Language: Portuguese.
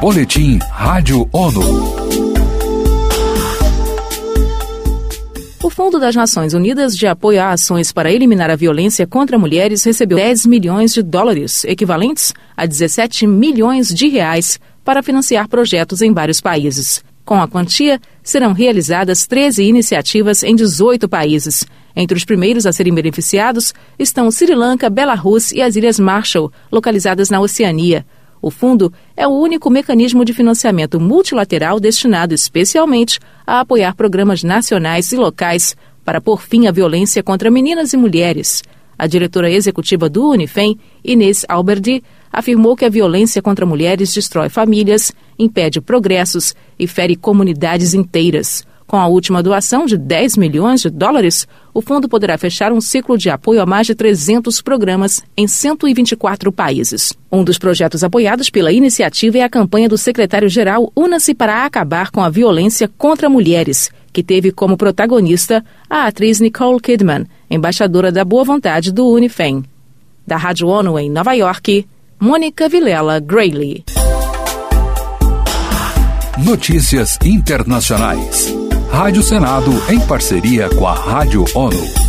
Boletim Rádio ONU. O Fundo das Nações Unidas de Apoio a Ações para Eliminar a Violência contra Mulheres recebeu 10 milhões de dólares, equivalentes a 17 milhões de reais, para financiar projetos em vários países. Com a quantia, serão realizadas 13 iniciativas em 18 países. Entre os primeiros a serem beneficiados estão Sri Lanka, Belarus e as Ilhas Marshall, localizadas na Oceania. O fundo é o único mecanismo de financiamento multilateral destinado especialmente a apoiar programas nacionais e locais para pôr fim à violência contra meninas e mulheres. A diretora executiva do Unifem, Inês Alberdi, afirmou que a violência contra mulheres destrói famílias, impede progressos e fere comunidades inteiras. Com a última doação de 10 milhões de dólares, o fundo poderá fechar um ciclo de apoio a mais de 300 programas em 124 países. Um dos projetos apoiados pela iniciativa é a campanha do secretário-geral Una-se para acabar com a violência contra mulheres, que teve como protagonista a atriz Nicole Kidman, embaixadora da boa vontade do Unifem. Da Rádio ONU em Nova York, Mônica Vilela Grayley. Notícias internacionais. Rádio Senado em parceria com a Rádio ONU.